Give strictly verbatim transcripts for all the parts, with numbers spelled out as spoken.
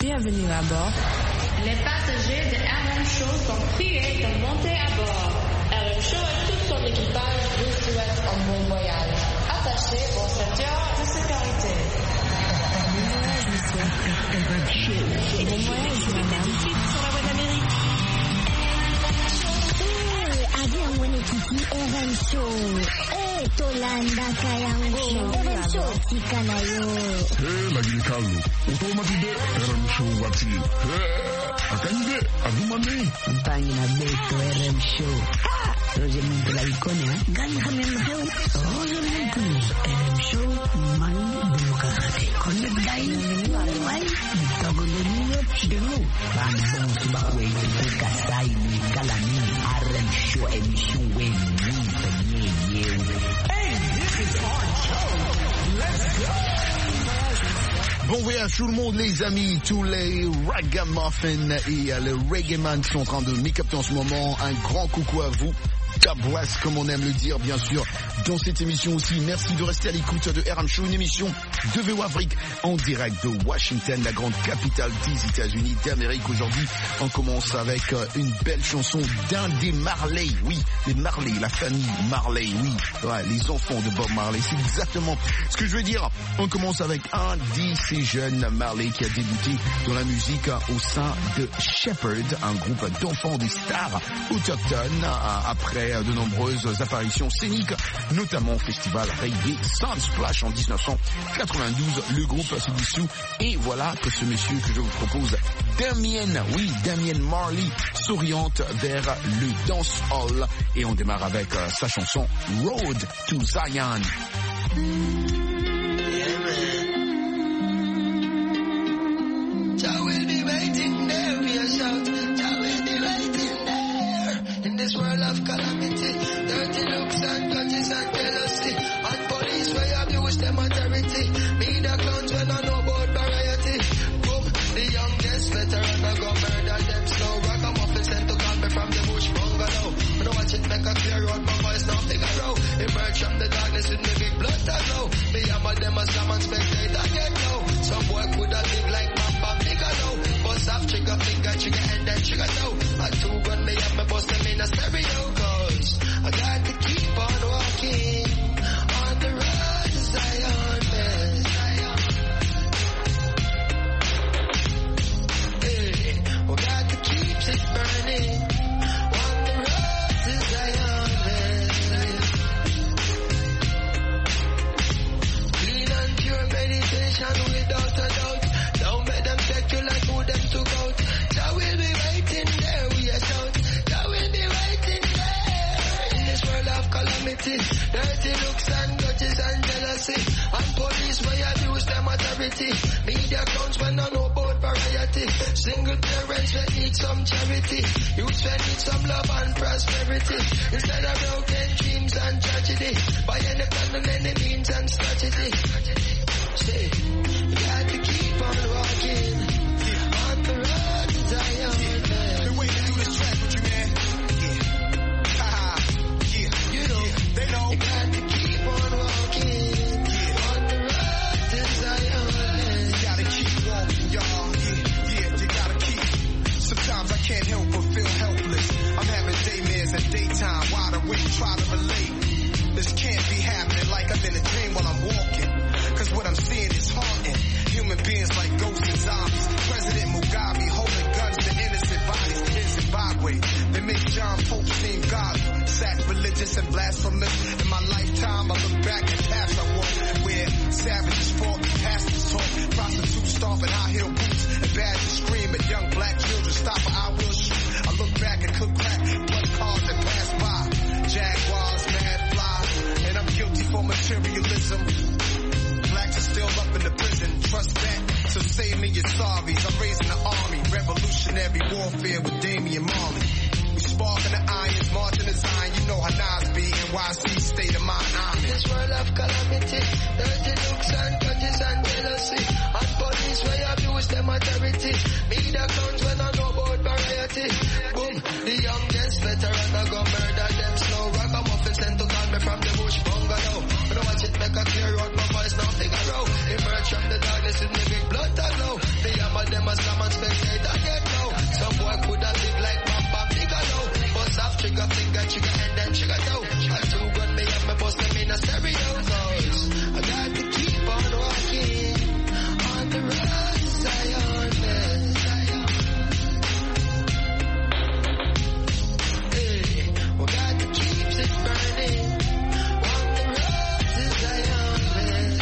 Bienvenue à bord. Les passagers de R M Show sont priés de monter à bord. R M Show et tout son équipage vous souhaitent un bon voyage. Attachez vos ceintures de sécurité. Bon voyage, monsieur. R M Show. Bon voyage, madame. Sur la voie d'Amérique. Eh, avion mwenyekiti R M Show. Eh, Tolanda Kayango. R M Show tika nayo. Eh, lakini kalu. Utomatide R M Show wati. Eh, akanje adumane. Mpangi na beto R M Show. Ah, Roger Muntu la ikone ha. Gani kami mheo. Roger Muntu R M Show mani demokrate. Connect gain. Wai. Mitogo leniyo chiru. Bani bongo subakwe ikuka sai ni galani. R M Show emission weni. Penye yewe. Hey, this is our show. Let's go. Bon voyage tout le monde les amis, tous les ragamuffins et euh, les reggae man qui sont en train de m'écapter en ce moment. Un grand coucou à vous. God bless, comme on aime le dire, bien sûr, dans cette émission aussi. Merci de rester à l'écoute de R M Show, une émission de V O Afrique en direct de Washington, la grande capitale des États-Unis d'Amérique. Aujourd'hui, on commence avec euh, une belle chanson d'un des Marley. Oui, les Marley, la famille Marley, oui. Ouais, les enfants de Bob Marley, c'est exactement ce que je veux dire. On commence avec un de ces jeunes Marley qui a débuté dans la musique euh, au sein de Shepherd, un groupe d'enfants des stars autochtones, euh, après de nombreuses apparitions scéniques, notamment au festival reggae Sunsplash en dix-neuf cent quatre-vingt-douze. Le groupe se dissout et voilà que ce monsieur que je vous propose, Damien, oui, Damien Marley, s'oriente vers le dancehall et on démarre avec euh, sa chanson Road to Zion. This world of calamity, dirty looks and grudges and jealousy, and police where abuse them authority, media clowns when I know about variety. Boom, the youngest veteran I go murder them slow. Ragamuffin sent to call me from the bush bungalow. When I watch it make a clear road, my voice now figure out. Emerge from the darkness with me big blood to glow. Me hammer them a slam and spectate and get low. Some boy could have big like Mamba Migalo. Bust off trigger finger, trigger and then trigger toe. A two gun me up, me bust them in a stereo. Cause I got to keep on walking on the road to Zion, man. Hey, we got to keep it burning on the road to Zion, man. Clean and pure meditation without a doubt. Don't let them take you like who them took out. That will be waiting there, we are shout. That will be waiting there in this world of calamity. Dirty looks and grudges and jealousy, and police may abuse them authority. Media clowns when I know about variety. Single parents that need some charity. Youths that need some love and prosperity. Instead of broken dreams and tragedy, by any plan and any means and strategy. Say, you got to keep on walking on the road to Zion, man. Been waiting to do this track with you, man. Yeah. Haha. Yeah. You know, yeah. They know. You got to keep on walking yeah. on the road to Zion, man. You gotta keep walking, y'all. Yeah, yeah, you gotta keep. Sometimes I can't help but feel helpless. I'm having daymares at daytime, wide awake, try to relate. This can't be happening like I'm in a dream while I'm walking. Cause what I'm seeing is haunting. Human beings like ghosts and zombies. President Mugabe holding guns to innocent bodies in Zimbabwe. They make John Pope seem godly, sacrilegious and blasphemous. In my lifetime, I look back at paths I walked where savages fought, pastors taught, prostitutes stomping high heel boots, and badges scream at young black children. Stop or I will shoot. I look back and cook crack, blood cars that pass by. Jaguars, mad fly, and I'm guilty for materialism. Blacks are still up in the prison, trust that. So save me your sorries. I'm raising the army, revolutionary warfare with Damian Marley. We sparking the irons, marching the Zion. You know how Nas be, N Y C state of mind. I'm in this world of calamity, dirty looks and grudges and jealousy, and police where abuse them authority. Media clowns when I know about variety. Boom, the youngest veteran I go murder them slow. Ragamuffin sent to call me from the bush bungalow. When I watch it make a clear road, my voice now figure out. Emerge from the darkness with me big blood to glow. They hammer them SummerSlam and spectator get low. Some boy could have lived like Bamba Bigelow. Bust off trigger finger, trigger and then trigger toe. I two gun me up, me bust them in a stereo. Cause I got to keep on walking on the road to Zion, man. Hey, we got to keep it burning on the road to Zion, man.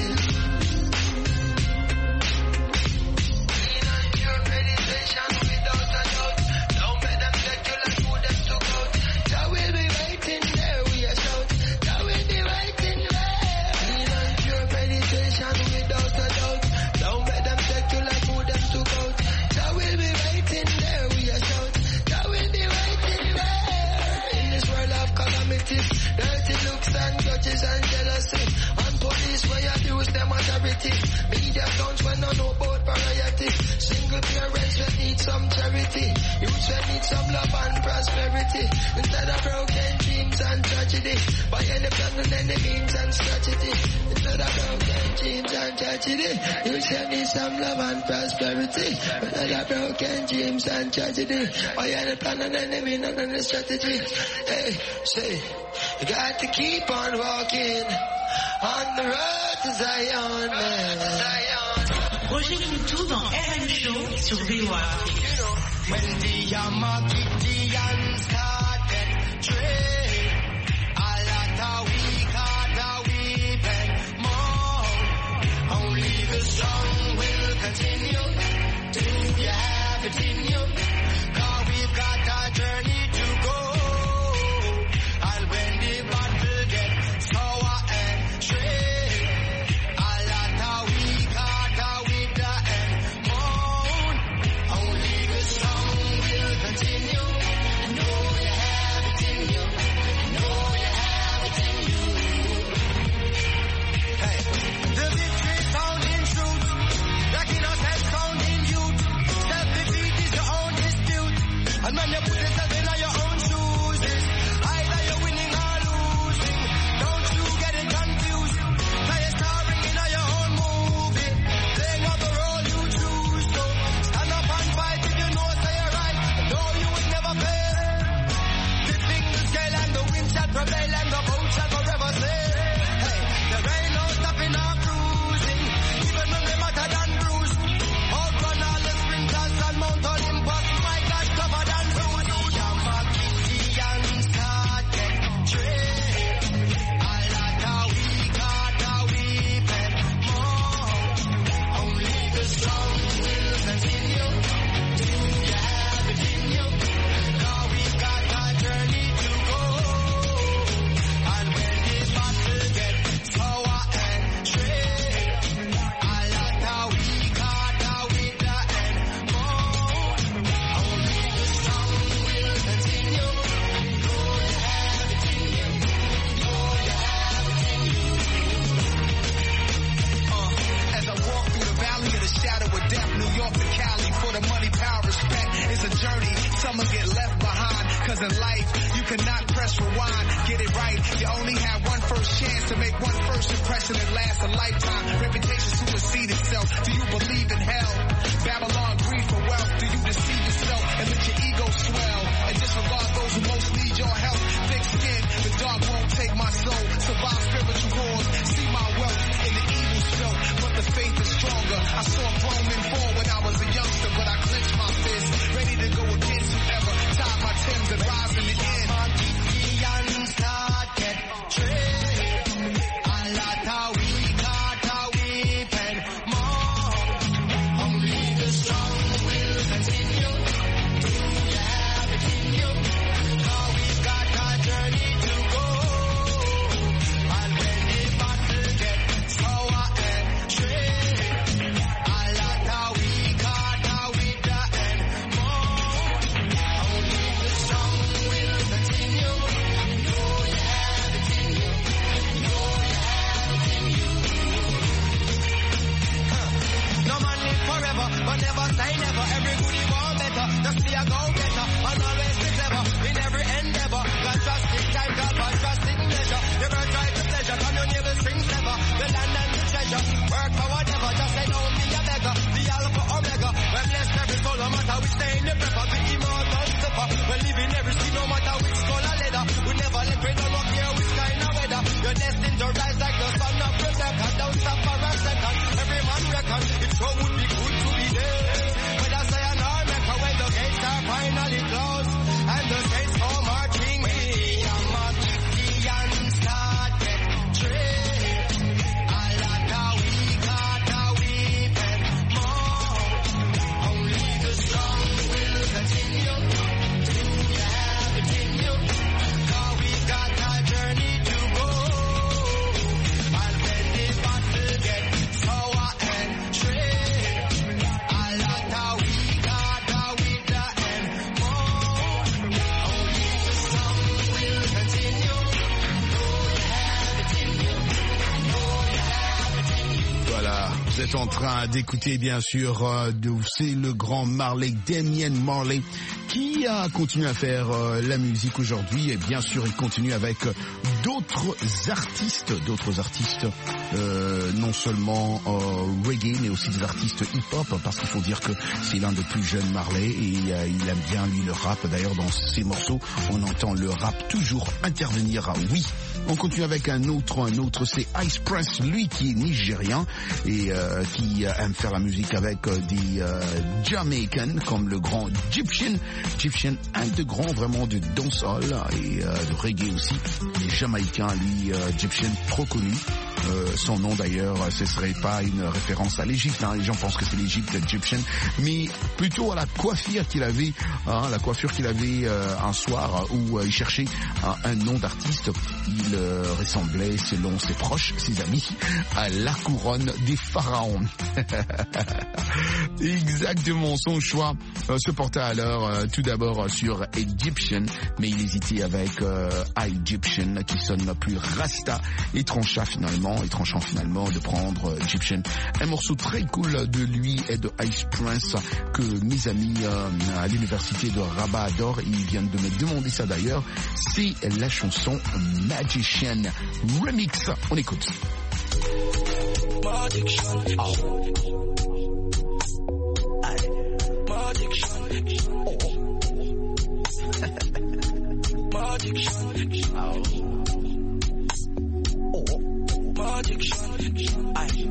Lean on your meditation without a doubt. Don't let them take you like who them took out. Jah will be waiting there, we are shout. Jah will be waiting there. Lean on your meditation without a doubt. Don't let them take you like who them took out. Jah will be waiting there, we are shout. Jah will be waiting there. In this world of calamities, dirty looks and grudges and jealousy, and police where abuse them authority. Media accounts when I know about variety. Single parents will need some charity. Youths will need some love and prosperity. Instead of broken dreams and tragedy, by any plan and any means and strategy. Instead of broken dreams and tragedy, youths will need some love and prosperity. Instead of broken dreams and tragedy, by any plan and any means and any strategy. Hey, say, you got to keep on walking on the road to Zion, man. Roger Coutou dans R M Show sur V O A. When the Yamagidians started trade, a lot of weak heart are weeping more. Only the strong will continue. Do you have it in you? Cause we've got a journey to go. And when the battle gets sour and straight, a lot of weak heart are with the end moan. Only the strong will continue. I know you have it in you. I know you have it in you. Hey, the victory found in truth. Rocking ourselves found in youth. Self-defeat is your own dispute. And when you put yourself in your own shoes, it's either you're winning or losing. Don't you get it confused. Now you're starring in your own movie, playing out the role you choose. So stand up and fight if you know say you're right. And know you will never fail. The things scale and the wind shall prevail and the boat shall forever sail. Hey, there ain't no stopping or cruising, even when they matter than bruised. Outrun all the sprinters and Mount Olympus. My God, tougher than Zeus. Yamagidians started trade. A lot of weak heart are weeping more. Only the strong will continue. Do you have it in you? Cause we've got a journey to go. And when the battle gets sour and straight, a lot of weak heart are with the end moan. Only the strong will continue. Know you have it in you. Know you have it in you. Uh, as I walk through the valley of the shadow of death, New York to Cali, for the money, power, respect, it's a journey. Some will get left behind, cause in life, you cannot press rewind. Get it right, you only have one first chance to make one first impression that lasts a lifetime. Reputation supersede itself. Do you believe in hell? Babylon, greed for wealth. Do you deceive yourself and let your ego swell? And disregard those who most need your help. Thick skin, the dark won't take my soul. Survive spiritual wars, see my wealth in the evil spell. But the faith is stronger. I saw grown men fall when I was a youngster, but I clenched my fist, ready to go against whoever. Tied my Timbs and rise in the end. Yamagidians started trade. A lot of weak heart are weeping more. Only the strong will continue. Do you have it in you? Cause we've got a journey to go. And when the battle gets sour and straight, a lot of weak heart are with the end moan. Only the strong will continue. Know you have it in you. Know you have it in you. Huh. No man live forever, but never say never. Every good you want better, just be a go-getter. And always be clever in every endeavor. God trust in time, God but trust in measure. Never try to pleasure, come your neighbor strings never. The land and the treasure, work for whatever. Just say don't be a beggar, the alpha omega. When Jamaican. It sure would be good to be there. But I say an America when the gates are finally closed and the saints come marching in. I'm a Christian started trade. A lot of we got a weeping more. Only the strong will continue. Do you have it in you? Cause we got a journey to go. And when the battle gets sour and trade, a lot of we got a with the end more. Only the strong will continue. Do you have it in you? Do you have it in you? Voilà, vous êtes en train d'écouter bien sûr, euh, de, c'est le grand Marley, Damian Marley, qui a continué à faire euh, la musique aujourd'hui et bien sûr il continue avec euh, d'autres artistes, d'autres artistes, euh, non seulement euh, reggae mais aussi des artistes hip-hop parce qu'il faut dire que c'est l'un des plus jeunes Marley et euh, il aime bien lui le rap. D'ailleurs dans ses morceaux on entend le rap toujours intervenir. Oui, on continue avec un autre, un autre c'est Ice Prince, lui qui est nigérien et euh, qui euh, aime faire la musique avec euh, des euh, Jamaicans comme le grand Egyptian. Egyptian, un de grands vraiment de dancehall et euh, de reggae aussi. Les Jamaïcains, lui, euh, Egyptian, trop connu. Euh, son nom d'ailleurs, ce serait pas une référence à l'Égypte, hein. Les gens pensent que c'est l'Égypte Egyptian, mais plutôt à la coiffure qu'il avait, hein, la coiffure qu'il avait euh, un soir où euh, il cherchait un, un nom d'artiste. Il euh, ressemblait, selon ses proches, ses amis, à la couronne des pharaons. Exactement, son choix euh, se portait alors euh, tout d'abord sur Egyptian, mais il hésitait avec euh, Egyptian qui sonne plus rasta et trancha finalement, et tranchant finalement de prendre euh, Egyptian. Un morceau très cool de lui et de Ice Prince que mes amis euh, à l'université de Rabat adorent. Ils viennent de me demander ça d'ailleurs. C'est la chanson Magician Remix. On écoute. Magician. Oh. Magician. Oh. Magician. Oh. Oh. Magician. Aye.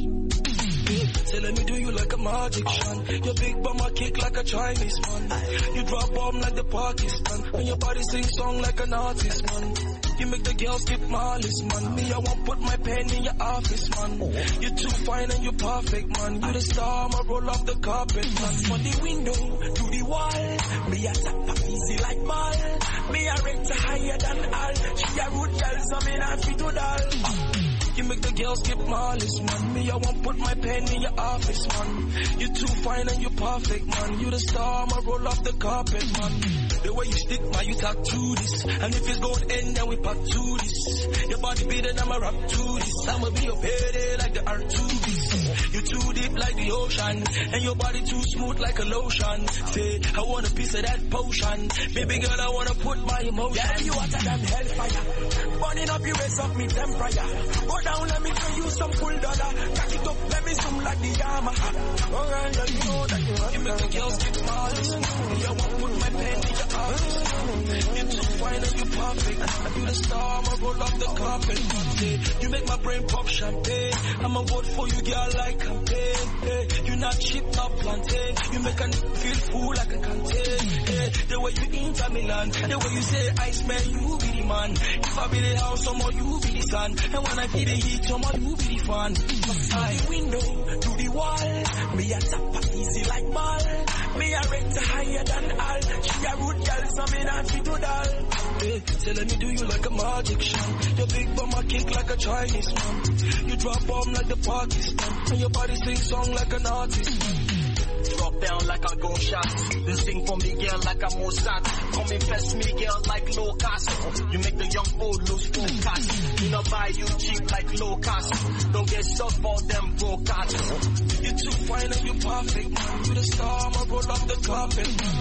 Say let me do you like a magic shot. Your big bum a kick like a Chinese man. You drop bomb like the Pakistan. And your body sing song like an artist man. You make the girls skip malice man. Me I won't put my pen in your office man. You're too fine and you're perfect man. You the star, I'ma roll off the carpet man. From the window to the wall, me a tap easy like ball. Me a rate higher than all. She a rude girl so me not fit to doll. You make the girls skip malice, man. Me, I won't put my pen in your office, man. You're too fine and you're perfect, man. You the star, I'ma roll off the carpet, man. The way you stick, man, you talk to this. And if it's going end, then we pack to this. Your body better than my rap to this. I'ma be your payday like the R two this. You too deep like the ocean. And your body too smooth like a lotion. Say, I want a piece of that potion. Baby girl, I wanna put my emotion. Yeah, you hotter than hellfire. Burning up, you raise up me temperature. Go down, let me tell you some cool dollar. Cock it up, let me zoom like the Yamaha. Alright, you know that you want. You make the girls get malice. I won't put my pen in your office. You're too fine and you're perfect. You the star, I'ma roll off the carpet. You make my brain pop champagne. I'ma vote for you, girl, like campaign. Hey, you not cheap, not plantain. You make a feel full like a canteen. Hey, the way you enter Milan, the way you say, Ice man, you be the man. If I be the house, someone you be the sun. And when I feel the heat, someone you be the fan. I window to the wall. Me a tap easy like ball. Me a rate higher than all. She a rude girl, so me not fit to doll. Hey, say let me do you like a magic shot. Your big bum a kick like a Chinese man. You drop bomb like the Pakistan. And your body sing song like an artist. Drop down like a gunshot. Then sing for me, girl, like a Mossad. Come impress me, girl, like low cost. You make the young old lose focus. You know buy you cheap like low cost. Don't get stuck for them broke out. You're too fine and you're perfect, man. You the star, I'ma roll off the carpet.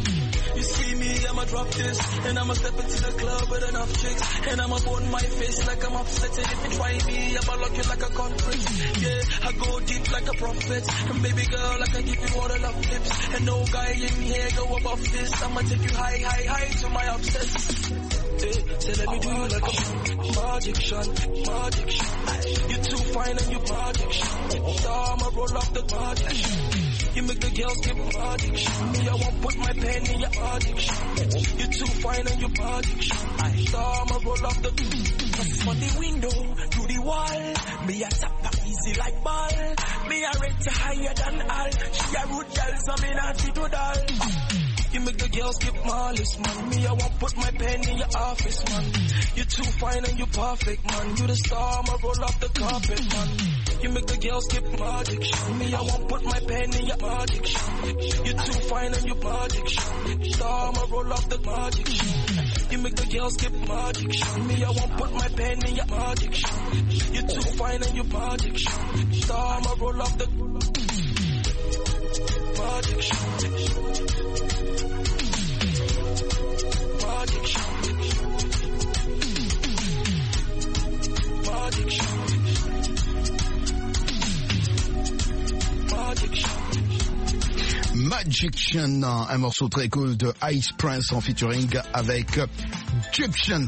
You see me, I'ma drop this, and I'ma step into the club with enough chicks, and I'ma burn my face like I'm upset. And if you try me, I'ma lock you like a conference. Yeah, I go deep like a prophet, and baby girl, I can give you all the love lips, and no guy in here go above this. I'ma take you high, high, high to my obsess. Hey, say let me do you like a magic shot, magic shot. You're too fine and you magic shot. So I'ma roll off the magic shot. You make the girls get magic shot. Me, I won't put my pen in your magic shot. You're too fine and you magic shot. So I'ma roll off the from the window to the wall. Me a tap easy like ball. Me a rate higher than all. She a root girl, so me not fit to doll. You make the girls get malice, man. Me, I won't put my pen in your office, man. You're too fine and you perfect, man. You the star, I'ma roll off the carpet, man. You make the girls get magic, shit. Me, I won't put my pen in your magic, shit. You're too fine and you magic, shit. Star, I'ma roll off the magic, shit. You make the girls get magic, shit. Me, I won't put my pen in your magic, shit. You're too fine and you magic, shit. Star, I'ma roll off the magic, shit. Magic shot. Magic shot. Magic shot. Magician, un morceau très cool de Ice Prince en featuring avec Egyptian.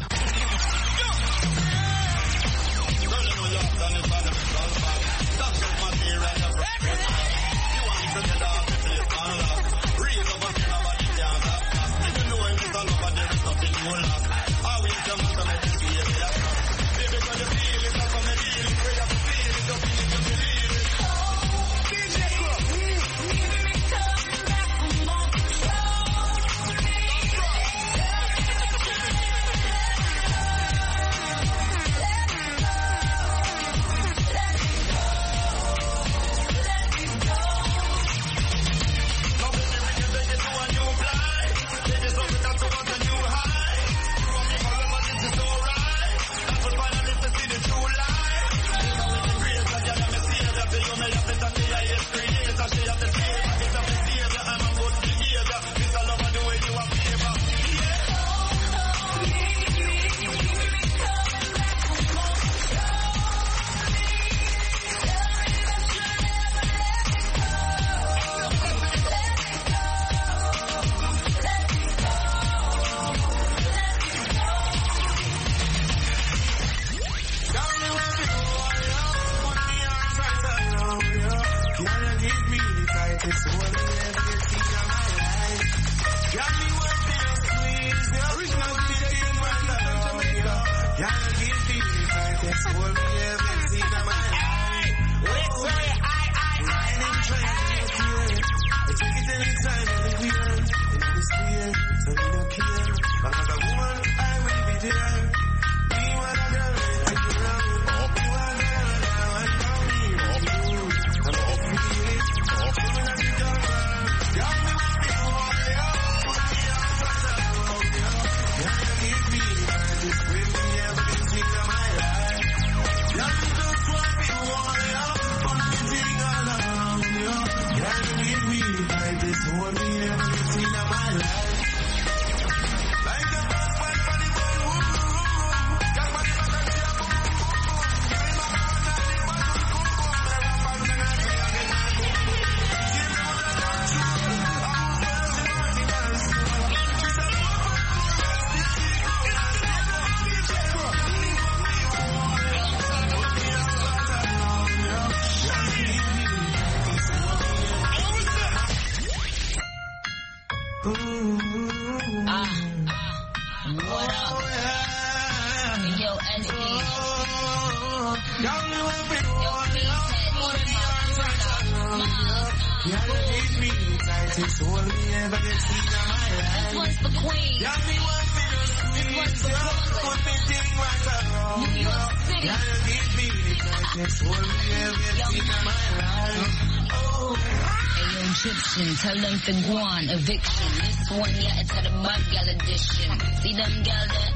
Tell them to go on, eviction. This one, yeah, it's had a bad gal edition. See them gal there,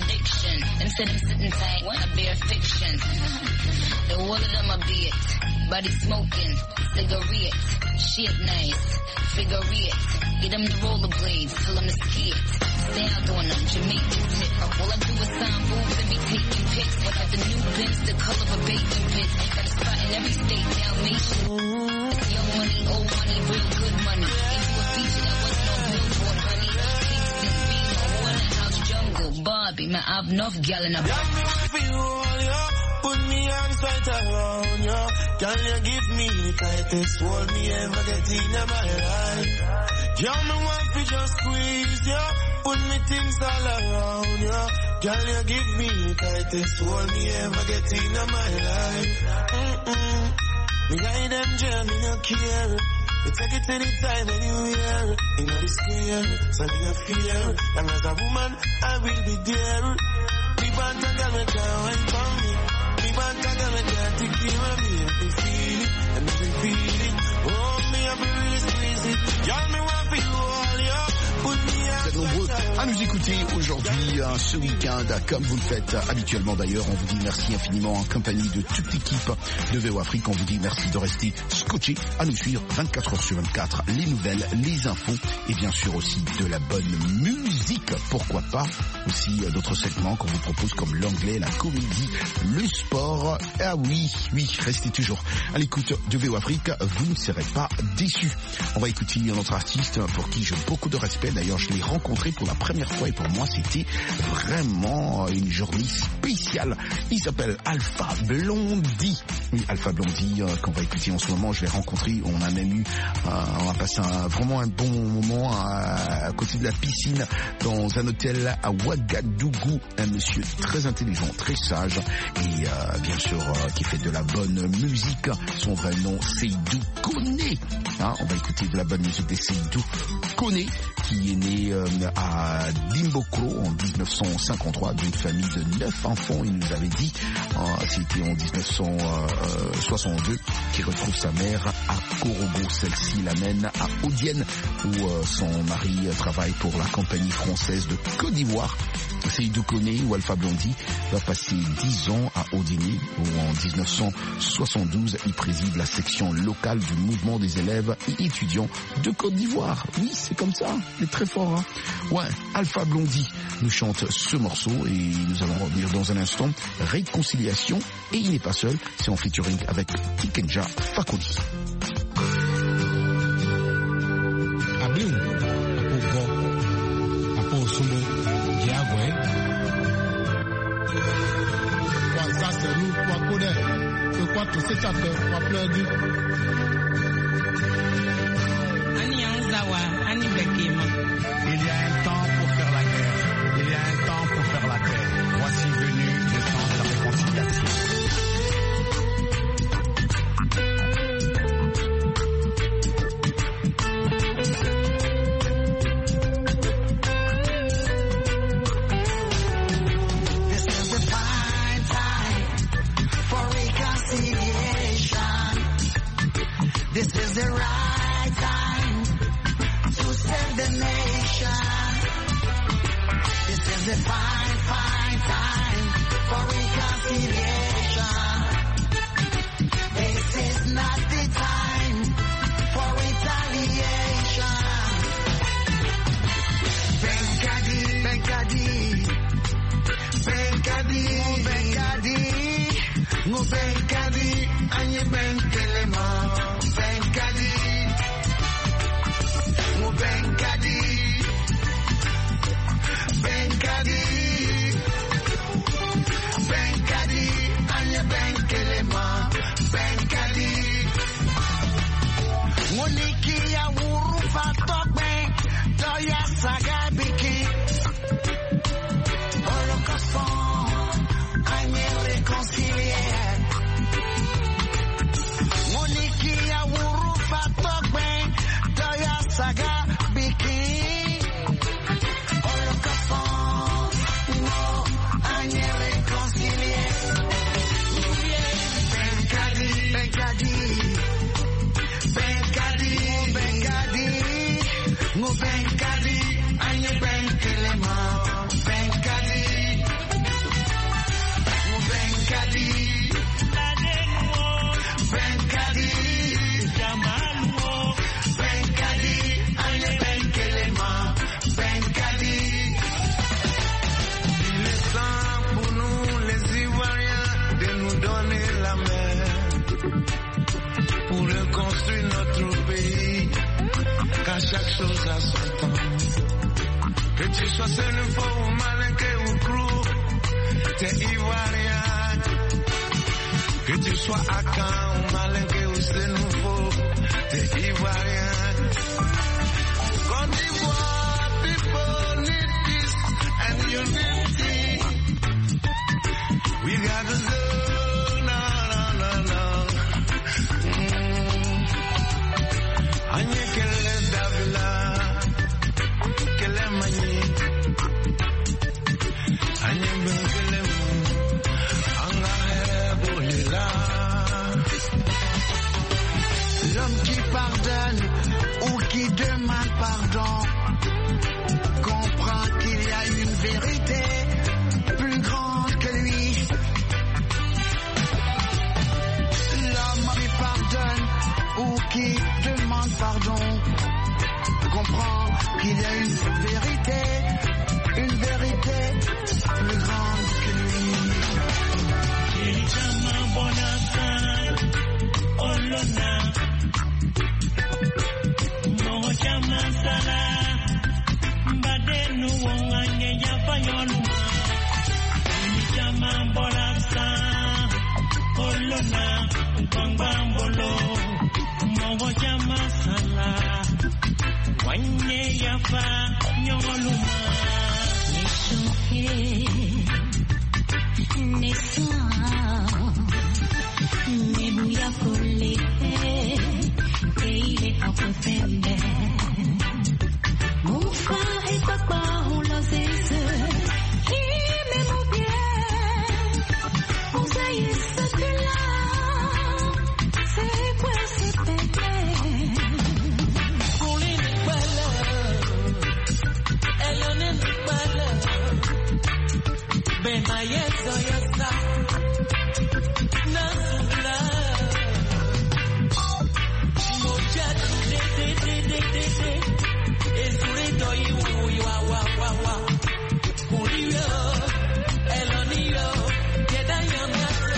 contradiction. Them say them sitting tight, what a bare fiction. The whole of them a beat. body smoking, cigarette, shit nice, figure it. Get them the rollerblades, tell them to ski it. Stay out on them, Jamaican tip. All I do is sign moves and be taking pics. I got the new Benz, the color of a bacon pit. Got a spot in every state, Dalmatian. It's young money, old money, real good money. Ain't you a feature that wasn't on Billboard, honey. Kingston, Beamer, Waterhouse, Jungle, Barbie. Man, I've enough gal in a put me arms right around you. Can you give me the tightest hold me ever get in my life? Girl, me want to just squeeze you. Put me things all around you. Can you give me the tightest hold me ever get in my life? Mm-mm. Me guide them jam, me no care. We take it anytime, anywhere. You know the scare, so me no fear. And as a woman, I will be there. Me want a girl, me can't wait for me. Me want a girl, me can't take care of me. If you feel it, and if you feel it, oh, me I be really squeeze it. Y'all me want for you all, yo. Put me Vous êtes nombreux à nous écouter aujourd'hui, hein, ce week-end, comme vous le faites habituellement d'ailleurs. On vous dit merci infiniment en compagnie de toute l'équipe de V O Afrique. On vous dit merci de rester scotché à nous suivre vingt-quatre heures sur vingt-quatre. Les nouvelles, les infos et bien sûr aussi de la bonne musique. Pourquoi pas aussi euh, d'autres segments qu'on vous propose comme l'anglais, la comédie, le sport. Ah oui, oui, restez toujours à l'écoute de V O Afrique. Vous ne serez pas déçus. On va écouter notre artiste pour qui j'ai beaucoup de respect. D'ailleurs, je l'ai rencontré pour la première fois et pour moi, c'était vraiment une journée spéciale. Il s'appelle Alpha Blondy. Oui, Alpha Blondy, euh, qu'on va écouter en ce moment. Je l'ai rencontré. On a même eu, euh, on a passé un, vraiment un bon moment à, à côté de la piscine dans un hôtel à Ouagadougou. Un monsieur très intelligent, très sage et euh, bien sûr euh, qui fait de la bonne musique. Son vrai nom, Seydou Koné. Hein, on va écouter de la bonne musique de Seydou Koné, qui est né euh, à Dimbokro en dix-neuf cent cinquante-trois d'une famille de neuf enfants. Il nous avait dit, euh, c'était en dix-neuf cent soixante-deux, qu'il retrouve sa mère à Korogo. Celle-ci l'amène à Odienne où euh, son mari euh, travaille pour la compagnie française de Côte d'Ivoire. Seydou Koné ou Alpha Blondy va passer dix ans à Odienne où en dix-neuf cent soixante-douze il préside la section locale du mouvement des élèves et étudiants de Côte d'Ivoire. Oui, c'est comme ça, il est très fort. Hein. Ouais, Alpha Blondy nous chante ce morceau et nous allons revenir dans un instant. Réconciliation, et il n'est pas seul, c'est en featuring avec Tikenja Fakoli. Abliu, Apo Go, Apo Sumbo, Diagwe. Kwa sasa nous kwa kode, kwa tout c'est à faire, kwa pleurer. Ani Anzawa, Ani Bekema. Il y a un temps pour faire la guerre. Il y a un temps pour faire la paix. Voici venu le temps de la réconciliation. This is the fine time for reconciliation. This is the right time to save the nation. This is a fine, fine time for reconciliation. This is not the time for retaliation. Benkadi, Benkadi, Benkadi, Benkadi, Ngo Benkadi, Anye Benkelema, Benkadi, Ngo Benkadi. Benkadi, Benkadi, Anya Benkelema, Benkadi. Moniki ya wurufa tokbe, doya sagabiki. Holocauste, Anya réconcilier. Moniki ya wurufa tokbe, doya sagabiki. Benkadi, anye benkelema, Benkadi, Benkadi, Benkadi. sois Sénégal ou Malinké ou Krou, t'es ivoirien. Que tu sois Akan ou Malinké ou Sénégal, t'es ivoirien. Côte d'Ivoire, people need peace and unity. We gotta go, no, no, no, no. Mm. Anye kele Davila, kele Mani, Anye ben kele Mu, Anga here Bolila. L'homme qui pardonne ou qui demande pardon comprend qu'il y a une vérité plus grande que lui. L'homme qui pardonne ou qui demande pardon comprend qu'il y a une vérité, une vérité plus grande que lui. Mon frère et papa ont lancé ce qui m'aime bien. Vous savez ce que là, c'est quoi c'est bébé. Pour les balles, elle en est balles. Ben ayet soyasa, nasula. Moja de de de de de de. Esurido iwu iwa wa wa wa. Uriyo, eloniyo, keda yamasa.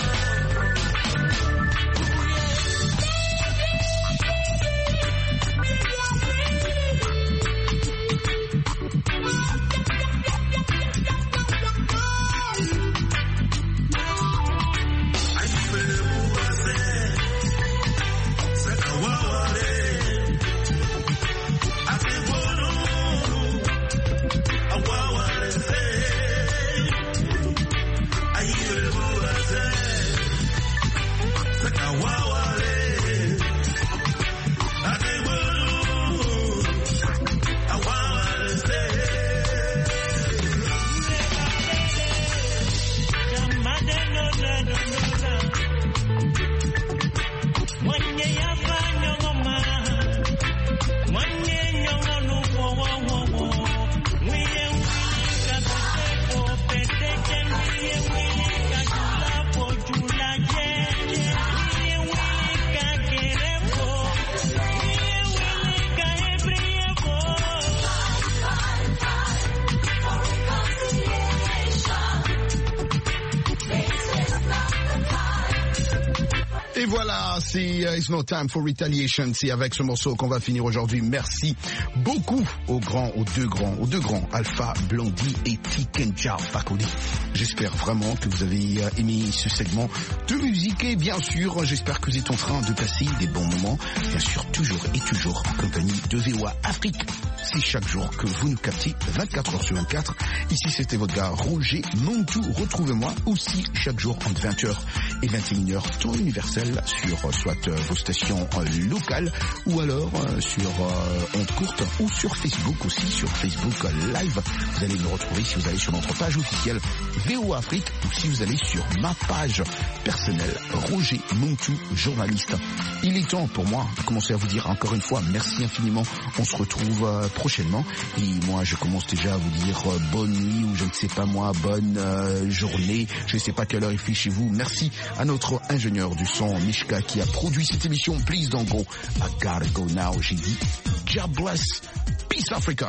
Et voilà, c'est uh, It's No Time for Retaliation. C'est avec ce morceau qu'on va finir aujourd'hui. Merci beaucoup aux grands, aux deux grands, aux deux grands, Alpha Blondy et Tikenja Fakoli. J'espère vraiment que vous avez uh, aimé ce segment de musique et bien sûr, j'espère que vous êtes en train de passer des bons moments. Bien sûr, toujours et toujours en compagnie de V O A Afrique. C'est chaque jour que vous nous captez vingt-quatre heures sur vingt-quatre. Ici, c'était votre gars Roger Montou. Retrouvez-moi aussi chaque jour entre vingt heures et vingt et une heures, temps universel sur euh, soit euh, vos stations euh, locales ou alors euh, sur euh, ondes courtes ou sur Facebook aussi, sur Facebook euh, Live. Vous allez me retrouver si vous allez sur notre page officielle V O A Afrique ou si vous allez sur ma page personnelle Roger Montou, journaliste. Il est temps pour moi de commencer à vous dire encore une fois merci infiniment. On se retrouve euh, prochainement et moi je commence déjà à vous dire euh, bonne nuit ou je ne sais pas moi, bonne euh, journée. Je ne sais pas quelle heure il fait chez vous. Merci à notre ingénieur du son Mishka qui a produit cette émission. Please don't go, I gotta go now. J'ai dit God bless, peace Africa.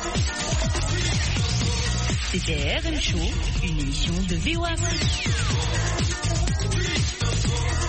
C'était R M Show, une émission de V O A Afrique.